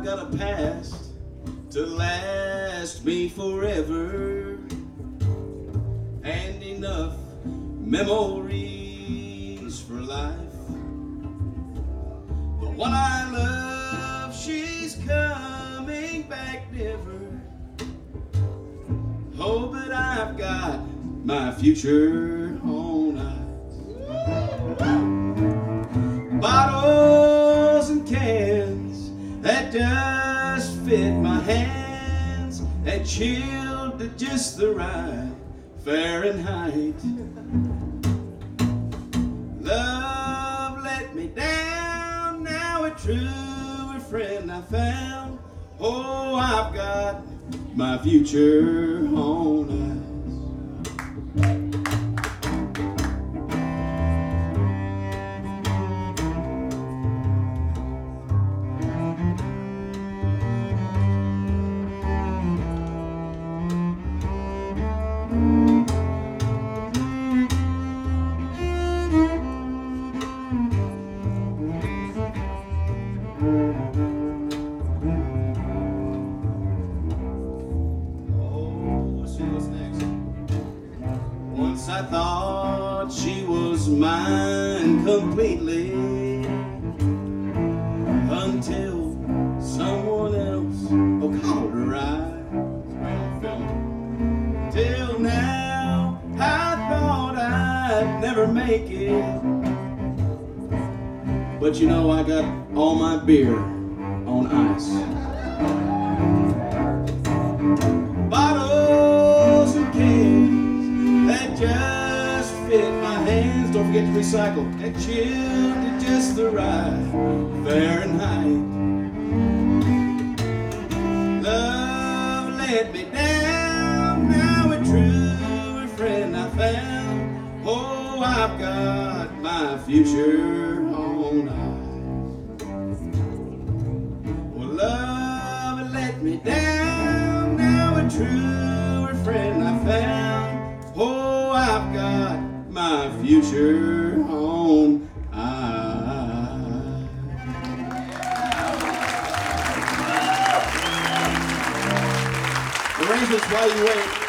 got a past to last me forever, and enough memories for life. The one I love, she's coming back never. Oh, but I've got my future on ice. Bottles and cans that just fit my hands, that chilled to just the right Fahrenheit. Love let me down, now a true friend I found. Oh, I've got my future on ice. Once I thought she was mine completely, until someone else caught her eye. Till now I thought I'd never make it, but you know I got all my beer on ice. Bottles and cans that just fit my hands. Don't forget to recycle. That chilled to just the right Fahrenheit. Love let me down, now a true friend I found. Oh, I've got my future on ice. Well, love let me down, now a true friend I found. Oh, I've got my future on ice. Arrangements while you wait.